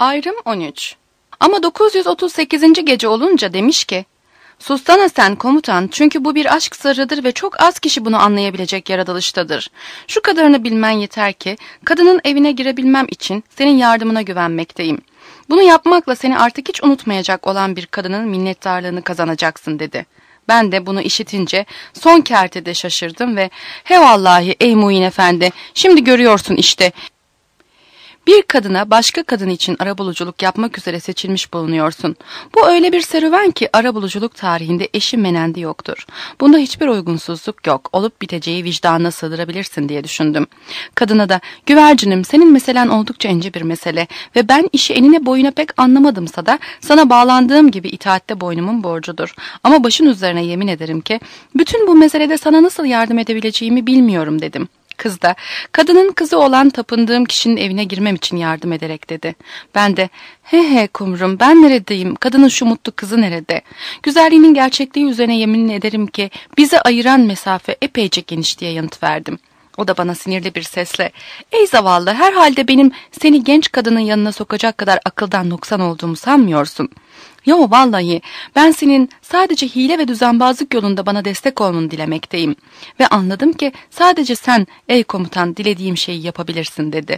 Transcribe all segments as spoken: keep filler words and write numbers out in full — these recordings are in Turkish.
Ayrım on üç. Ama dokuz yüz otuz sekizinci gece olunca demiş ki, "Sustana sen komutan, çünkü bu bir aşk sırrıdır ve çok az kişi bunu anlayabilecek yaratılıştadır. Şu kadarını bilmen yeter ki, kadının evine girebilmem için senin yardımına güvenmekteyim. Bunu yapmakla seni artık hiç unutmayacak olan bir kadının minnettarlığını kazanacaksın," dedi. Ben de bunu işitince son kertede şaşırdım ve "He vallahi ey Muin Efendi, şimdi görüyorsun işte. Bir kadına başka kadın için arabuluculuk yapmak üzere seçilmiş bulunuyorsun. Bu öyle bir serüven ki arabuluculuk tarihinde eşi menendi yoktur. Bunda hiçbir uygunsuzluk yok. Olup biteceği vicdanına sığdırabilirsin," diye düşündüm. Kadına da "Güvercinim, senin meselen oldukça ince bir mesele ve ben işi enine boyuna pek anlamadımsa da sana bağlandığım gibi itaatte boynumun borcudur. Ama başın üzerine yemin ederim ki bütün bu meselede sana nasıl yardım edebileceğimi bilmiyorum," dedim. Kız da "Kadının kızı olan tapındığım kişinin evine girmem için yardım ederek," dedi. Ben de "He he kumrum, ben neredeyim, kadının şu mutlu kızı nerede? Güzelliğinin gerçekliği üzerine yemin ederim ki bizi ayıran mesafe epeyce geniş," diye yanıt verdim. O da bana sinirli bir sesle "Ey zavallı, herhalde benim seni genç kadının yanına sokacak kadar akıldan noksan olduğumu sanmıyorsun. Yo vallahi ben senin sadece hile ve düzenbazlık yolunda bana destek olmanı dilemekteyim. Ve anladım ki sadece sen ey komutan dilediğim şeyi yapabilirsin," dedi.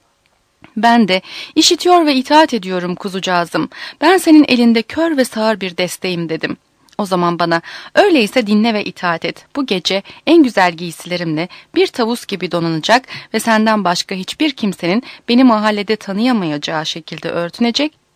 Ben de "İşitiyor ve itaat ediyorum kuzucağızım. Ben senin elinde kör ve sağır bir desteğim," dedim. O zaman bana "Öyleyse dinle ve itaat et. Bu gece en güzel giysilerimle bir tavus gibi donanacak ve senden başka hiçbir kimsenin beni mahallede tanıyamayacağı şekilde örtünecek.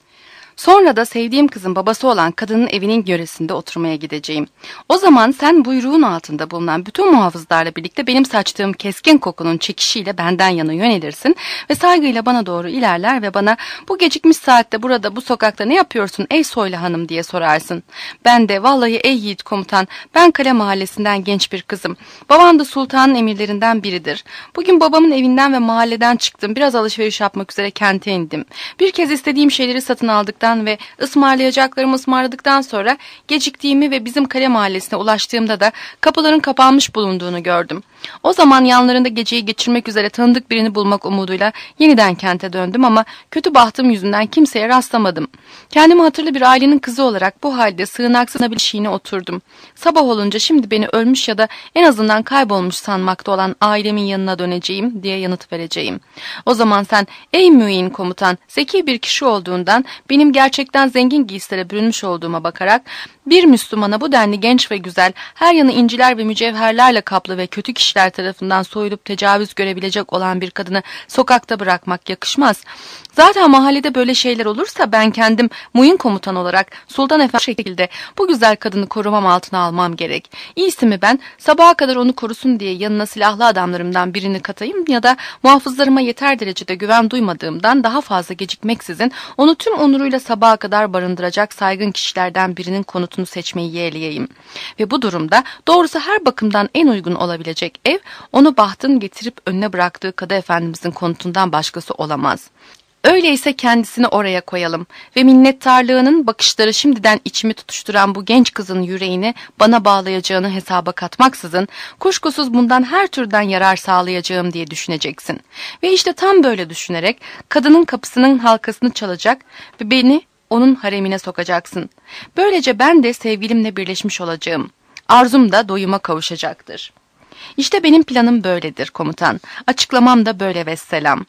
Sonra da sevdiğim kızın babası olan kadının evinin yöresinde oturmaya gideceğim. O zaman sen buyruğun altında bulunan bütün muhafızlarla birlikte benim saçtığım keskin kokunun çekişiyle benden yana yönelirsin ve saygıyla bana doğru ilerler ve bana 'Bu gecikmiş saatte burada bu sokakta ne yapıyorsun ey soylu hanım?' diye sorarsın. Ben de 'Vallahi ey yiğit komutan, ben Kale Mahallesi'nden genç bir kızım. Babam da sultanın emirlerinden biridir. Bugün babamın evinden ve mahalleden çıktım. Biraz alışveriş yapmak üzere kente indim. Bir kez istediğim şeyleri satın aldıktan ve ısmarlayacaklarımı ısmarladıktan sonra geciktiğimi ve bizim Kale Mahallesi'ne ulaştığımda da kapıların kapanmış bulunduğunu gördüm. O zaman yanlarında geceyi geçirmek üzere tanıdık birini bulmak umuduyla yeniden kente döndüm ama kötü bahtım yüzünden kimseye rastlamadım. Kendimi hatırlı bir ailenin kızı olarak bu halde sığınaksız bir şeyine oturdum. Sabah olunca şimdi beni ölmüş ya da en azından kaybolmuş sanmakta olan ailemin yanına döneceğim diye yanıt vereceğim. O zaman sen ey müin komutan, zeki bir kişi olduğundan benim gerçekten zengin giysilere bürünmüş olduğuma bakarak bir Müslümana bu denli genç ve güzel, her yanı inciler ve mücevherlerle kaplı ve kötü kişiler tarafından soyulup tecavüz görebilecek olan bir kadını sokakta bırakmak yakışmaz. Zaten mahallede böyle şeyler olursa ben kendim muyin komutan olarak Sultan Efendi şekilde bu güzel kadını korumam altına almam gerek. İyisi mi ben sabaha kadar onu korusun diye yanına silahlı adamlarımdan birini katayım ya da muhafızlarıma yeter derecede güven duymadığımdan daha fazla gecikmeksizin onu tüm onuruyla sabaha kadar barındıracak saygın kişilerden birinin konutunu seçmeyi yeğleyeyim. Ve bu durumda doğrusu her bakımdan en uygun olabilecek ev onu bahtın getirip önüne bıraktığı Kadı Efendimizin konutundan başkası olamaz. Öyleyse kendisini oraya koyalım ve minnettarlığının bakışları şimdiden içimi tutuşturan bu genç kızın yüreğini bana bağlayacağını hesaba katmaksızın kuşkusuz bundan her türden yarar sağlayacağım diye düşüneceksin. Ve işte tam böyle düşünerek kadının kapısının halkasını çalacak ve beni onun haremine sokacaksın. Böylece ben de sevgilimle birleşmiş olacağım. Arzum da doyuma kavuşacaktır. İşte benim planım böyledir komutan. Açıklamam da böyle vesselam.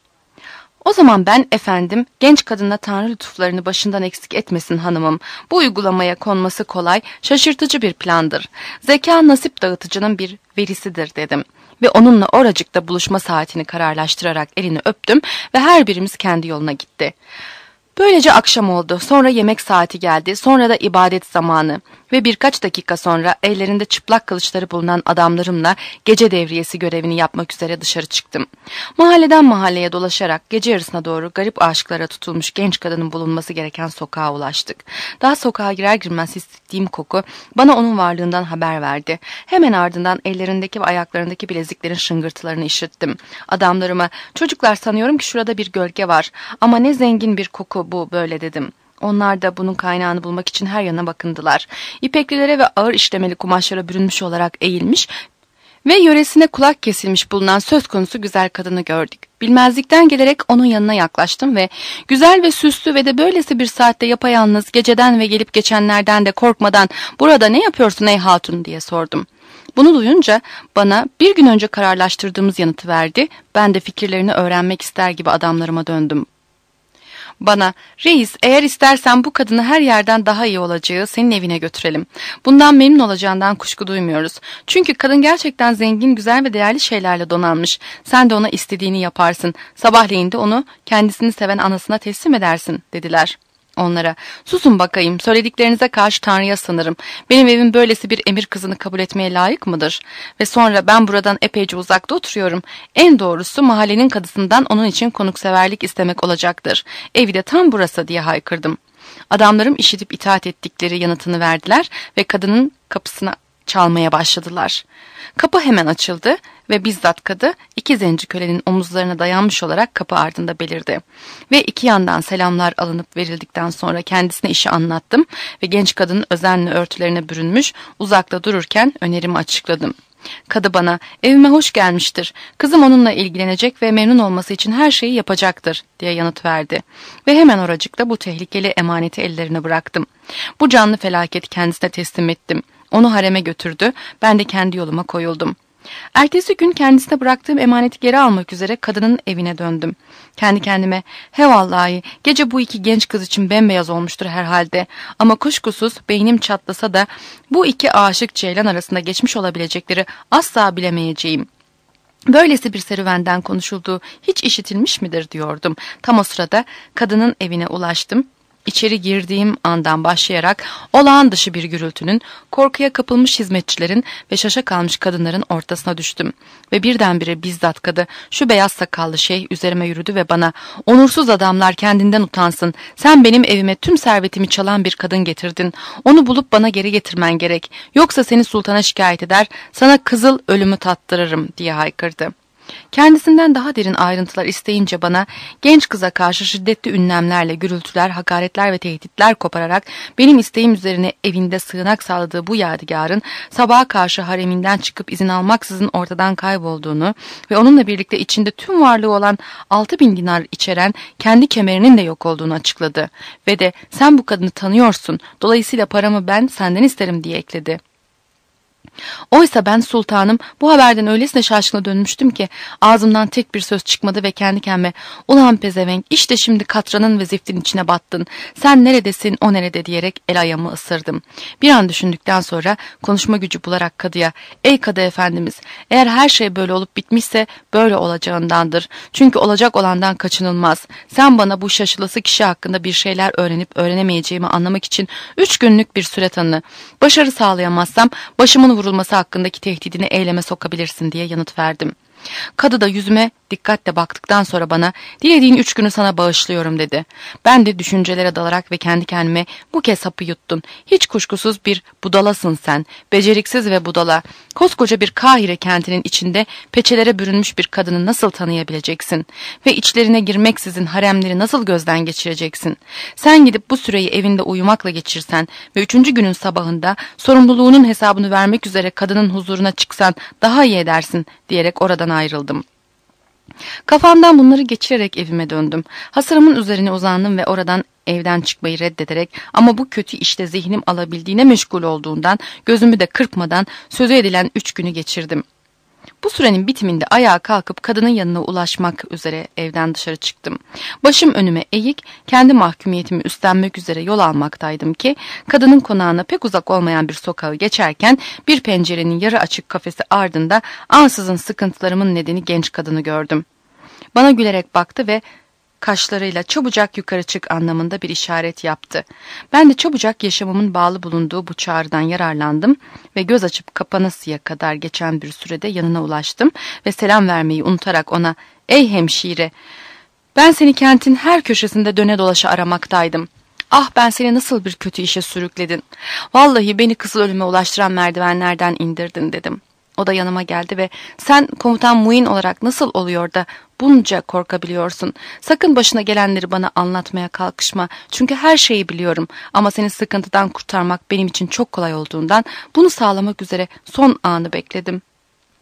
O zaman ben efendim genç kadına Tanrı lütuflarını başından eksik etmesin hanımım. Bu uygulamaya konması kolay, şaşırtıcı bir plandır. Zeka nasip dağıtıcının bir verisidir dedim. Ve onunla oracıkta buluşma saatini kararlaştırarak elini öptüm ve her birimiz kendi yoluna gitti. Böylece akşam oldu, sonra yemek saati geldi, sonra da ibadet zamanı ve birkaç dakika sonra ellerinde çıplak kılıçları bulunan adamlarımla gece devriyesi görevini yapmak üzere dışarı çıktım. Mahalleden mahalleye dolaşarak gece yarısına doğru garip aşıklara tutulmuş genç kadının bulunması gereken sokağa ulaştık. Daha sokağa girer girmez hissettiğim koku bana onun varlığından haber verdi. Hemen ardından ellerindeki ve ayaklarındaki bileziklerin şıngırtılarını işittim. Adamlarıma "Çocuklar, sanıyorum ki şurada bir gölge var ama ne zengin bir koku bu böyle," dedim. Onlar da bunun kaynağını bulmak için her yana bakındılar. İpeklilere ve ağır işlemeli kumaşlara bürünmüş olarak eğilmiş Ve yöresine kulak kesilmiş bulunan söz konusu güzel kadını gördük. Bilmezlikten gelerek onun yanına yaklaştım ve güzel ve süslü ve de böylesi bir saatte yapayalnız, geceden ve gelip geçenlerden de korkmadan "Burada ne yapıyorsun ey hatun?" diye sordum. Bunu duyunca bana bir gün önce kararlaştırdığımız yanıtı verdi. Ben de fikirlerini öğrenmek ister gibi adamlarıma döndüm. Bana, "Reis, eğer istersen bu kadını her yerden daha iyi olacağı senin evine götürelim. Bundan memnun olacağından kuşku duymuyoruz. Çünkü kadın gerçekten zengin, güzel ve değerli şeylerle donanmış. Sen de ona istediğini yaparsın. Sabahleyin de onu kendisini seven anasına teslim edersin," dediler. Onlara, "Susun bakayım, söylediklerinize karşı Tanrı'ya sığınırım. Benim evim böylesi bir emir kızını kabul etmeye layık mıdır? Ve sonra ben buradan epeyce uzakta oturuyorum. En doğrusu mahallenin kadısından onun için konukseverlik istemek olacaktır. Evi de tam burası," diye haykırdım. Adamlarım işitip itaat ettikleri yanıtını verdiler ve kadının kapısına çalmaya başladılar. Kapı hemen açıldı ve bizzat kadı iki zenci kölenin omuzlarına dayanmış olarak kapı ardında belirdi. Ve iki yandan selamlar alınıp verildikten sonra kendisine işi anlattım ve genç kadının özenle örtülerine bürünmüş uzakta dururken önerimi açıkladım. Kadı bana, "Evime hoş gelmiştir. Kızım onunla ilgilenecek ve memnun olması için her şeyi yapacaktır," diye yanıt verdi. Ve hemen oracıkta bu tehlikeli emaneti ellerine bıraktım. Bu canlı felaketi kendisine teslim ettim. Onu hareme götürdü, ben de kendi yoluma koyuldum. Ertesi gün kendisine bıraktığım emaneti geri almak üzere kadının evine döndüm. Kendi kendime, "He vallahi, gece bu iki genç kız için bembeyaz olmuştur herhalde. Ama kuşkusuz beynim çatlasa da bu iki aşık ceylan arasında geçmiş olabilecekleri asla bilemeyeceğim. Böylesi bir serüvenden konuşulduğu hiç işitilmiş midir?" diyordum. Tam o sırada kadının evine ulaştım. İçeri girdiğim andan başlayarak olağan dışı bir gürültünün, korkuya kapılmış hizmetçilerin ve şaşa kalmış kadınların ortasına düştüm. Ve birdenbire bizzat kadı, şu beyaz sakallı şey üzerime yürüdü ve bana, "Onursuz adamlar kendinden utansın. Sen benim evime tüm servetimi çalan bir kadın getirdin. Onu bulup bana geri getirmen gerek. Yoksa seni sultana şikayet eder, sana kızıl ölümü tattırırım," diye haykırdı. Kendisinden daha derin ayrıntılar isteyince bana genç kıza karşı şiddetli ünlemlerle gürültüler, hakaretler ve tehditler kopararak benim isteğim üzerine evinde sığınak sağladığı bu yadigarın sabaha karşı hareminden çıkıp izin almaksızın ortadan kaybolduğunu ve onunla birlikte içinde tüm varlığı olan altı bin dinar içeren kendi kemerinin de yok olduğunu açıkladı. Ve de "Sen bu kadını tanıyorsun, dolayısıyla paramı ben senden isterim," diye ekledi. Oysa ben sultanım bu haberden öylesine şaşkına dönmüştüm ki ağzımdan tek bir söz çıkmadı ve kendi kendime, "Ulan pezevenk, işte şimdi katranın ve ziftin içine battın. Sen neredesin, o nerede?" diyerek el ayağımı ısırdım. Bir an düşündükten sonra konuşma gücü bularak kadıya, "Ey kadı efendimiz, eğer her şey böyle olup bitmişse böyle olacağındandır. Çünkü olacak olandan kaçınılmaz. Sen bana bu şaşılası kişi hakkında bir şeyler öğrenip öğrenemeyeceğimi anlamak için üç günlük bir süre tanı. Başarı sağlayamazsam başımın vurulması hakkındaki tehdidini eyleme sokabilirsin," diye yanıt verdim. Kadı da yüzüme dikkatle baktıktan sonra bana, "Dilediğin üç günü sana bağışlıyorum," dedi. Ben de düşüncelere dalarak ve kendi kendime, "Bu kez hapı yuttun. Hiç kuşkusuz bir budalasın sen. Beceriksiz ve budala. Koskoca bir Kahire kentinin içinde peçelere bürünmüş bir kadını nasıl tanıyabileceksin? Ve içlerine girmeksizin haremleri nasıl gözden geçireceksin? Sen gidip bu süreyi evinde uyumakla geçirsen ve üçüncü günün sabahında sorumluluğunun hesabını vermek üzere kadının huzuruna çıksan daha iyi edersin," diyerek oradan ayrıldım. Kafamdan bunları geçirerek evime döndüm. Hasırımın üzerine uzandım ve oradan evden çıkmayı reddederek ama bu kötü işte zihnim alabildiğine meşgul olduğundan gözümü de kırpmadan sözü edilen üç günü geçirdim. Bu sürenin bitiminde ayağa kalkıp kadının yanına ulaşmak üzere evden dışarı çıktım. Başım önüme eğik, kendi mahkumiyetimi üstlenmek üzere yol almaktaydım ki kadının konağına pek uzak olmayan bir sokağı geçerken bir pencerenin yarı açık kafesi ardında ansızın sıkıntılarımın nedeni genç kadını gördüm. Bana gülerek baktı ve kaşlarıyla "Çabucak yukarı çık" anlamında bir işaret yaptı. Ben de çabucak yaşamımın bağlı bulunduğu bu çağrıdan yararlandım ve göz açıp kapanasıya kadar geçen bir sürede yanına ulaştım ve selam vermeyi unutarak ona, "Ey hemşire, ben seni kentin her köşesinde döne dolaşa aramaktaydım. Ah, ben seni nasıl bir kötü işe sürükledin. Vallahi beni kızıl ölüme ulaştıran merdivenlerden indirdin," dedim. O da yanıma geldi ve "Sen komutan Muin olarak nasıl oluyor da bunca korkabiliyorsun? Sakın başına gelenleri bana anlatmaya kalkışma. Çünkü her şeyi biliyorum ama seni sıkıntıdan kurtarmak benim için çok kolay olduğundan bunu sağlamak üzere son anı bekledim."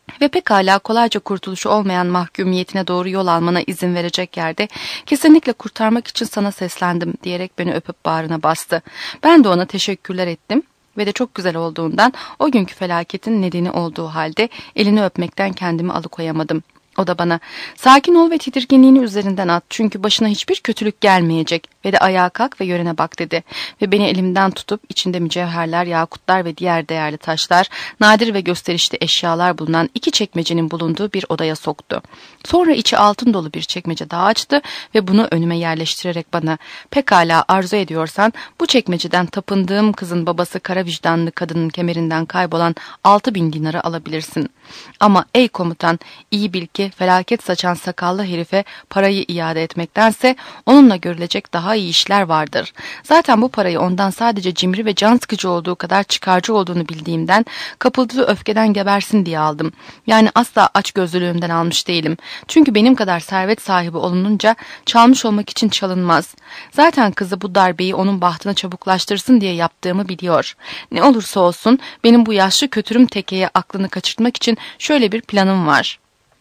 ve pekala kolayca kurtuluşu olmayan mahkumiyetine doğru yol almana izin verecek yerde kesinlikle kurtarmak için sana seslendim diyerek beni öpüp bağrına bastı. Ben de ona teşekkürler ettim ve de çok güzel olduğundan o günkü felaketin nedeni olduğu halde elini öpmekten kendimi alıkoyamadım. O da bana sakin ol ve tedirginliğini üzerinden at çünkü başına hiçbir kötülük gelmeyecek ve de ayağa kalk ve yörene bak dedi ve beni elimden tutup içinde mücevherler, yakutlar ve diğer değerli taşlar, nadir ve gösterişli eşyalar bulunan iki çekmecenin bulunduğu bir odaya soktu. Sonra içi altın dolu bir çekmece daha açtı ve bunu önüme yerleştirerek bana pekala arzu ediyorsan bu çekmeceden tapındığım kızın babası kara vicdanlı kadının kemerinden kaybolan altı bin dinarı alabilirsin. Ama ey komutan iyi bil ki felaket saçan sakallı herife parayı iade etmektense onunla görülecek daha iyi işler vardır. Zaten bu parayı ondan sadece cimri ve can sıkıcı olduğu kadar çıkarcı olduğunu bildiğimden kapıldığı öfkeden gebersin diye aldım. Yani asla açgözlülüğümden almış değilim. Çünkü benim kadar servet sahibi olununca çalmış olmak için çalınmaz. Zaten kızı bu darbeyi onun bahtına çabuklaştırsın diye yaptığımı biliyor. Ne olursa olsun benim bu yaşlı kötürüm tekeye aklını kaçırtmak için şöyle bir planım var.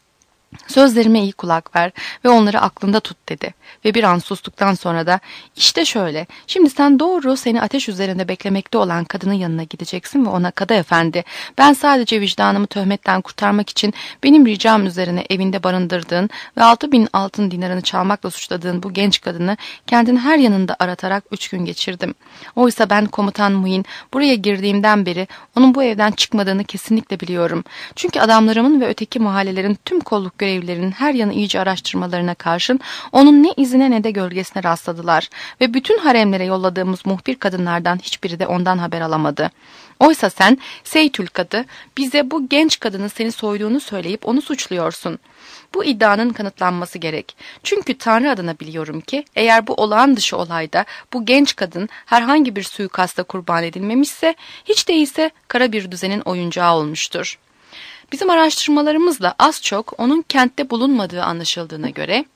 Sözlerime iyi kulak ver ve onları aklında tut dedi ve bir an sustuktan sonra da işte şöyle şimdi sen doğru seni ateş üzerinde beklemekte olan kadının yanına gideceksin ve ona kadı efendi ben sadece vicdanımı töhmetten kurtarmak için benim ricam üzerine evinde barındırdığın ve altı bin altın dinarını çalmakla suçladığın bu genç kadını kendin her yanında aratarak üç gün geçirdim. Oysa ben komutan Muin buraya girdiğimden beri onun bu evden çıkmadığını kesinlikle biliyorum. Çünkü adamlarımın ve öteki mahallelerin tüm kolluk görevlilerinin her yanı iyice araştırmalarına karşın onun ne izine ne de gölgesine rastladılar ve bütün haremlere yolladığımız muhbir kadınlardan hiçbiri de ondan haber alamadı. Oysa sen Seytül Kadı bize bu genç kadının seni soyduğunu söyleyip onu suçluyorsun. Bu iddianın kanıtlanması gerek. Çünkü Tanrı adına biliyorum ki eğer bu olağan dışı olayda bu genç kadın herhangi bir suikasta kurban edilmemişse hiç değilse kara bir düzenin oyuncağı olmuştur. Bizim araştırmalarımızla az çok onun kentte bulunmadığı anlaşıldığına göre,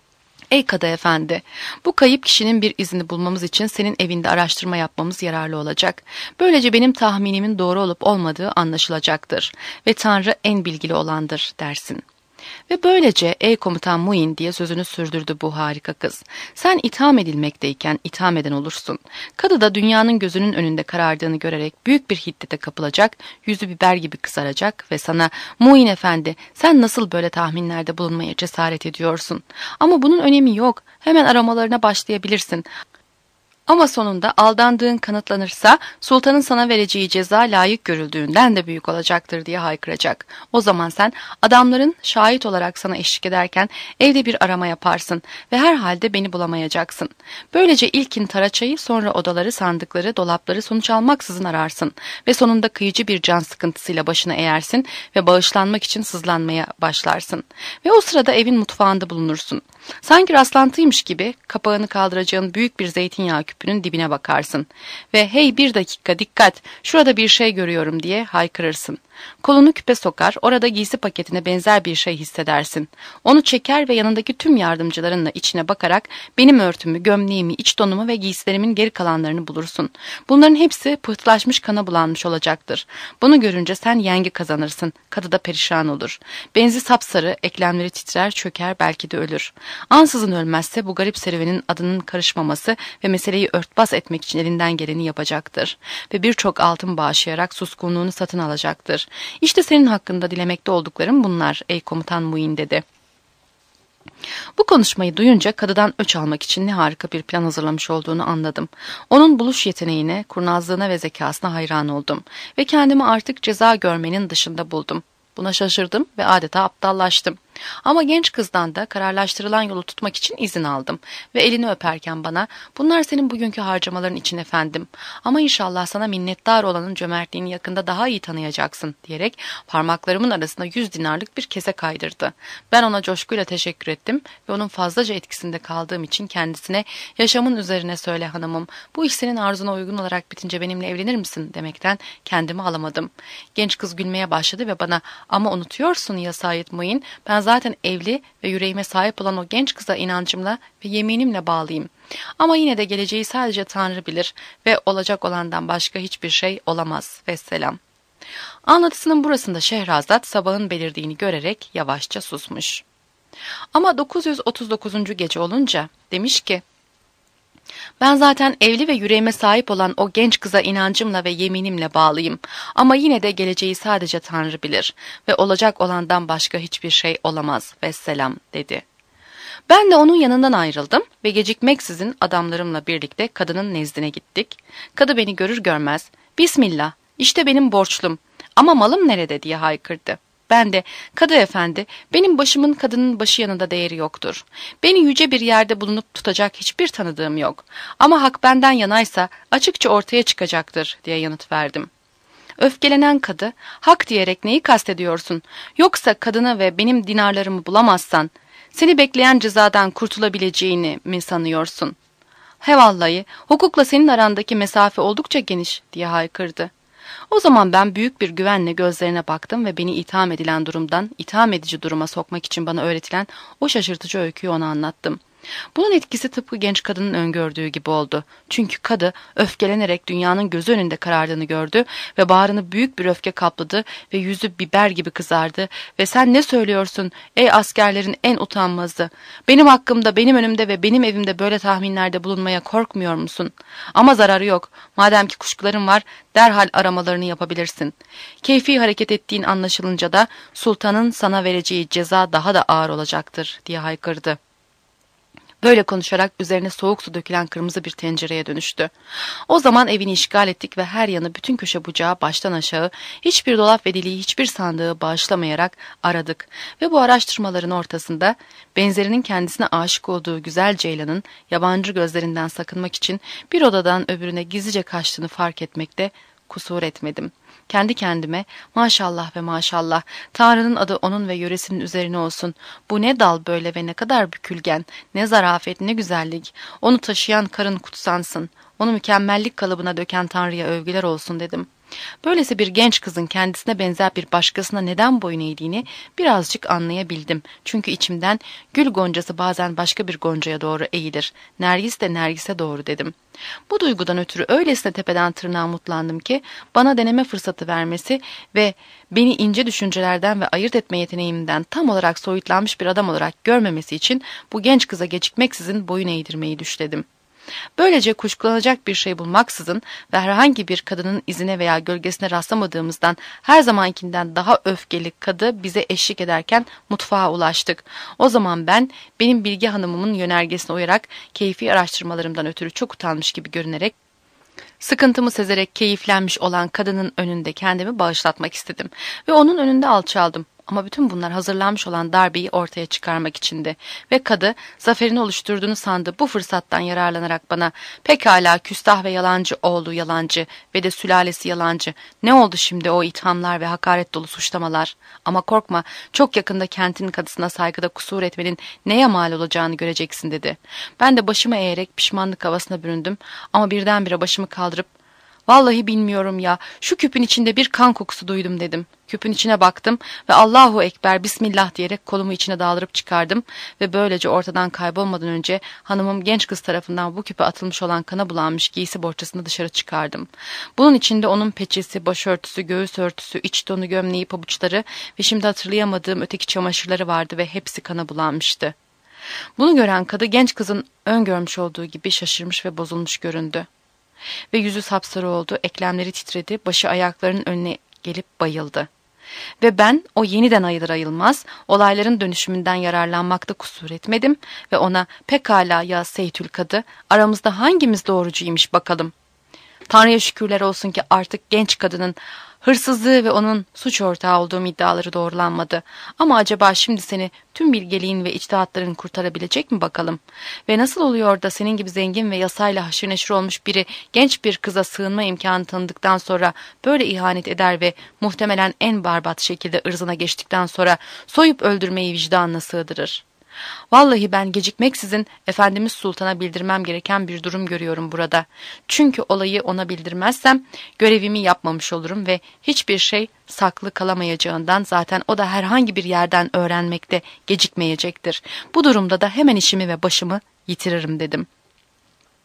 ey Kadı Efendi, bu kayıp kişinin bir izini bulmamız için senin evinde araştırma yapmamız yararlı olacak. Böylece benim tahminimin doğru olup olmadığı anlaşılacaktır ve Tanrı en bilgili olandır dersin. Ve böylece ey komutan Muin diye sözünü sürdürdü bu harika kız. Sen itham edilmekteyken itham eden olursun. Kadı da dünyanın gözünün önünde karardığını görerek büyük bir hiddete kapılacak, yüzü biber gibi kızaracak ve sana Muin efendi sen nasıl böyle tahminlerde bulunmaya cesaret ediyorsun? Ama bunun önemi yok. Hemen aramalarına başlayabilirsin. Ama sonunda aldandığın kanıtlanırsa sultanın sana vereceği ceza layık görüldüğünden de büyük olacaktır diye haykıracak. O zaman sen adamların şahit olarak sana eşlik ederken evde bir arama yaparsın ve herhalde beni bulamayacaksın. Böylece ilkin taraçayı sonra odaları, sandıkları, dolapları sonuç almaksızın ararsın ve sonunda kıyıcı bir can sıkıntısıyla başına eğersin ve bağışlanmak için sızlanmaya başlarsın. Ve o sırada evin mutfağında bulunursun. Sanki rastlantıymış gibi kapağını kaldıracağın büyük bir zeytinyağı küpünün dibine bakarsın ve hey bir dakika dikkat şurada bir şey görüyorum diye haykırırsın. Kolunu küpe sokar, orada giysi paketine benzer bir şey hissedersin. Onu çeker ve yanındaki tüm yardımcılarınla içine bakarak benim örtümü, gömleğimi, iç donumu ve giysilerimin geri kalanlarını bulursun. Bunların hepsi pıhtılaşmış kana bulanmış olacaktır. Bunu görünce sen yengi kazanırsın, kadı da perişan olur. Benzi sapsarı, eklemleri titrer, çöker, belki de ölür. Ansızın ölmezse bu garip serüvenin adının karışmaması ve meseleyi örtbas etmek için elinden geleni yapacaktır. Ve birçok altın bağışlayarak suskunluğunu satın alacaktır. İşte senin hakkında dilemekte olduklarım bunlar ey komutan Muin dedi. Bu konuşmayı duyunca kadıdan öç almak için ne harika bir plan hazırlamış olduğunu anladım. Onun buluş yeteneğine, kurnazlığına ve zekasına hayran oldum ve kendimi artık ceza görmenin dışında buldum. Buna şaşırdım ve adeta aptallaştım. Ama genç kızdan da kararlaştırılan yolu tutmak için izin aldım ve elini öperken bana bunlar senin bugünkü harcamaların için efendim ama inşallah sana minnettar olanın cömertliğini yakında daha iyi tanıyacaksın diyerek parmaklarımın arasında yüz dinarlık bir kese kaydırdı. Ben ona coşkuyla teşekkür ettim ve onun fazlaca etkisinde kaldığım için kendisine yaşamın üzerine söyle hanımım bu iş senin arzuna uygun olarak bitince benimle evlenir misin demekten kendimi alamadım. Genç kız gülmeye başladı ve bana ama unutuyorsun ya Said Muin ben zaten evli ve yüreğime sahip olan o genç kıza inancımla ve yeminimle bağlıyım. Ama yine de geleceği sadece Tanrı bilir ve olacak olandan başka hiçbir şey olamaz. Vesselam. Anlatısının burasında Şehrazat sabahın belirdiğini görerek yavaşça susmuş. Ama dokuz yüz otuz dokuzuncu gece olunca demiş ki, ben zaten evli ve yüreğime sahip olan o genç kıza inancımla ve yeminimle bağlıyım. Ama yine de geleceği sadece Tanrı bilir ve olacak olandan başka hiçbir şey olamaz. Vesselam dedi. Ben de onun yanından ayrıldım ve gecikmeksizin adamlarımla birlikte kadının nezdine gittik. Kadı beni görür görmez, Bismillah, işte benim borçlum ama malım nerede diye haykırdı. Ben de, Kadı efendi, benim başımın kadının başı yanında değeri yoktur. Beni yüce bir yerde bulunup tutacak hiçbir tanıdığım yok. Ama hak benden yanaysa açıkça ortaya çıkacaktır diye yanıt verdim. Öfkelenen kadı, hak diyerek neyi kastediyorsun? Yoksa kadına ve benim dinarlarımı bulamazsan, seni bekleyen cezadan kurtulabileceğini mi sanıyorsun? He vallahi, hukukla senin arandaki mesafe oldukça geniş diye haykırdı. O zaman ben büyük bir güvenle gözlerine baktım ve beni itham edilen durumdan itham edici duruma sokmak için bana öğretilen o şaşırtıcı öyküyü ona anlattım. Bunun etkisi tıpkı genç kadının öngördüğü gibi oldu. Çünkü kadı öfkelenerek dünyanın gözü önünde karardığını gördü ve bağrını büyük bir öfke kapladı ve yüzü biber gibi kızardı ve sen ne söylüyorsun ey askerlerin en utanmazı? Benim hakkımda, benim önümde ve benim evimde böyle tahminlerde bulunmaya korkmuyor musun? Ama zararı yok. Madem ki kuşkuların var, derhal aramalarını yapabilirsin. Keyfi hareket ettiğin anlaşılınca da sultanın sana vereceği ceza daha da ağır olacaktır diye haykırdı. Böyle konuşarak üzerine soğuk su dökülen kırmızı bir tencereye dönüştü. O zaman evini işgal ettik ve her yanı bütün köşe bucağı baştan aşağı hiçbir dolap ve deliği hiçbir sandığı bağışlamayarak aradık. Ve bu araştırmaların ortasında benzerinin kendisine aşık olduğu güzel Ceylan'ın yabancı gözlerinden sakınmak için bir odadan öbürüne gizlice kaçtığını fark etmekte kusur etmedim. Kendi kendime maşallah ve maşallah Tanrı'nın adı onun ve yöresinin üzerine olsun. Bu ne dal böyle ve ne kadar bükülgen, ne zarafet ne güzellik. Onu taşıyan karın kutsansın. Onu mükemmellik kalıbına döken Tanrı'ya övgüler olsun dedim. Böylesi bir genç kızın kendisine benzer bir başkasına neden boyun eğdiğini birazcık anlayabildim. Çünkü içimden gül goncası bazen başka bir goncaya doğru eğilir. Nergis de Nergis'e doğru dedim. Bu duygudan ötürü öylesine tepeden tırnağa mutlandım ki bana deneme fırsatı vermesi ve beni ince düşüncelerden ve ayırt etme yeteneğimden tam olarak soyutlanmış bir adam olarak görmemesi için bu genç kıza gecikmeksizin boyun eğdirmeyi düşledim. Böylece kuşkulanacak bir şey bulmaksızın ve herhangi bir kadının izine veya gölgesine rastlamadığımızdan her zamankinden daha öfkeli kadı bize eşlik ederken mutfağa ulaştık. O zaman ben benim bilge hanımımın yönergesine uyarak keyfi araştırmalarımdan ötürü çok utanmış gibi görünerek sıkıntımı sezerek keyiflenmiş olan kadının önünde kendimi bağışlatmak istedim ve onun önünde alçaldım. Ama bütün bunlar hazırlanmış olan darbeyi ortaya çıkarmak içindi ve kadı zaferini oluşturduğunu sandığı bu fırsattan yararlanarak bana pekala küstah ve yalancı oğlu yalancı ve de sülalesi yalancı ne oldu şimdi o ithamlar ve hakaret dolu suçlamalar ama korkma çok yakında kentin kadısına saygıda kusur etmenin neye mal olacağını göreceksin dedi. Ben de başımı eğerek pişmanlık havasına büründüm ama birdenbire başımı kaldırıp vallahi bilmiyorum ya, şu küpün içinde bir kan kokusu duydum dedim. Küpün içine baktım ve Allahu Ekber Bismillah diyerek kolumu içine daldırıp çıkardım ve böylece ortadan kaybolmadan önce hanımım genç kız tarafından bu küpe atılmış olan kana bulanmış giysi bohçasını dışarı çıkardım. Bunun içinde onun peçesi, başörtüsü, göğüs örtüsü, iç donu, gömleği, pabuçları ve şimdi hatırlayamadığım öteki çamaşırları vardı ve hepsi kana bulanmıştı. Bunu gören kadı genç kızın öngörmüş olduğu gibi şaşırmış ve bozulmuş göründü. Ve yüzü sapsarı oldu, eklemleri titredi, başı ayaklarının önüne gelip bayıldı. Ve ben o yeniden ayılır ayılmaz olayların dönüşümünden yararlanmakta kusur etmedim ve ona pekala ya Seytül Kadı aramızda hangimiz doğrucuymuş bakalım. Tanrı'ya şükürler olsun ki artık genç kadının hırsızlığı ve onun suç ortağı olduğum iddiaları doğrulanmadı. Ama acaba şimdi seni tüm bilgeliğin ve içtihatların kurtarabilecek mi bakalım? Ve nasıl oluyor da senin gibi zengin ve yasayla haşır neşir olmuş biri genç bir kıza sığınma imkanı tanıdıktan sonra böyle ihanet eder ve muhtemelen en berbat şekilde ırzına geçtikten sonra soyup öldürmeyi vicdanına sığdırır? Vallahi ben gecikmeksizin Efendimiz Sultan'a bildirmem gereken bir durum görüyorum burada. Çünkü olayı ona bildirmezsem görevimi yapmamış olurum ve hiçbir şey saklı kalamayacağından zaten o da herhangi bir yerden öğrenmekte gecikmeyecektir. Bu durumda da hemen işimi ve başımı yitiririm dedim.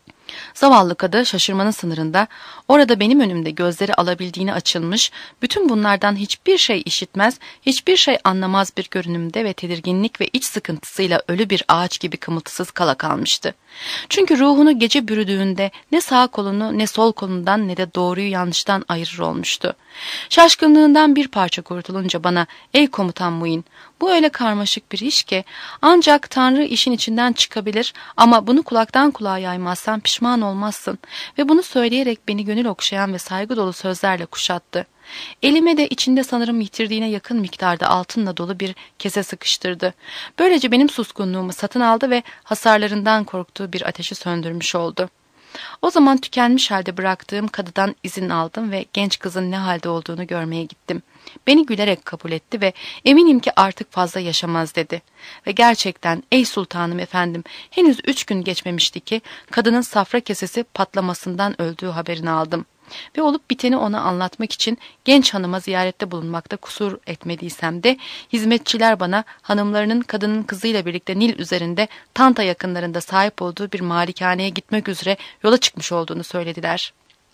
Zavallı kadı şaşırmanın sınırında, orada benim önümde gözleri alabildiğini açılmış, bütün bunlardan hiçbir şey işitmez, hiçbir şey anlamaz bir görünümde ve tedirginlik ve iç sıkıntısıyla ölü bir ağaç gibi kımıltısız kala kalmıştı. Çünkü ruhunu gece bürüdüğünde ne sağ kolunu ne sol kolundan ne de doğruyu yanlıştan ayırır olmuştu. Şaşkınlığından bir parça kurtulunca bana, ''Ey komutan Muin, bu öyle karmaşık bir iş ki ancak Tanrı işin içinden çıkabilir ama bunu kulaktan kulağa yaymazsan pişman olmazsın.'' ve bunu söyleyerek beni gönül okşayan ve saygı dolu sözlerle kuşattı. Elime de içinde sanırım yitirdiğine yakın miktarda altınla dolu bir kese sıkıştırdı. Böylece benim suskunluğumu satın aldı ve hasarlarından korktuğu bir ateşi söndürmüş oldu. O zaman tükenmiş halde bıraktığım kadıdan izin aldım ve genç kızın ne halde olduğunu görmeye gittim. Beni gülerek kabul etti ve eminim ki artık fazla yaşamaz dedi. Ve gerçekten, ey sultanım efendim, henüz üç gün geçmemişti ki kadının safra kesesi patlamasından öldüğü haberini aldım. Ve olup biteni ona anlatmak için genç hanıma ziyarette bulunmakta kusur etmediysem de hizmetçiler bana hanımlarının kadının kızıyla birlikte Nil üzerinde Tanta yakınlarında sahip olduğu bir malikaneye gitmek üzere yola çıkmış olduğunu söylediler.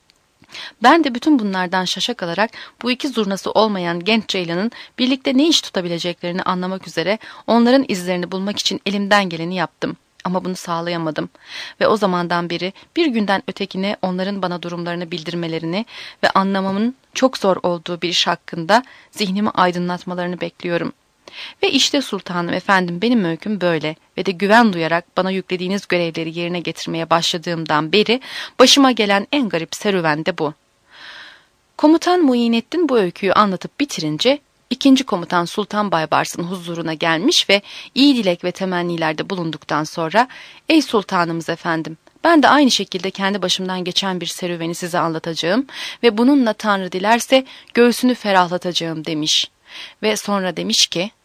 Ben de bütün bunlardan şaşa kalarak bu iki zurnası olmayan genç ceylanın birlikte ne iş tutabileceklerini anlamak üzere onların izlerini bulmak için elimden geleni yaptım. Ama bunu sağlayamadım ve o zamandan beri bir günden ötekine onların bana durumlarını bildirmelerini ve anlamamın çok zor olduğu bir iş hakkında zihnimi aydınlatmalarını bekliyorum. Ve işte sultanım efendim, benim öyküm böyle ve de güven duyarak bana yüklediğiniz görevleri yerine getirmeye başladığımdan beri başıma gelen en garip serüven de bu. Komutan Muinettin bu öyküyü anlatıp bitirince İkinci komutan Sultan Baybars'ın huzuruna gelmiş ve iyi dilek ve temennilerde bulunduktan sonra, ''Ey sultanımız efendim, ben de aynı şekilde kendi başımdan geçen bir serüveni size anlatacağım ve bununla Tanrı dilerse göğsünü ferahlatacağım.'' demiş. Ve sonra demiş ki,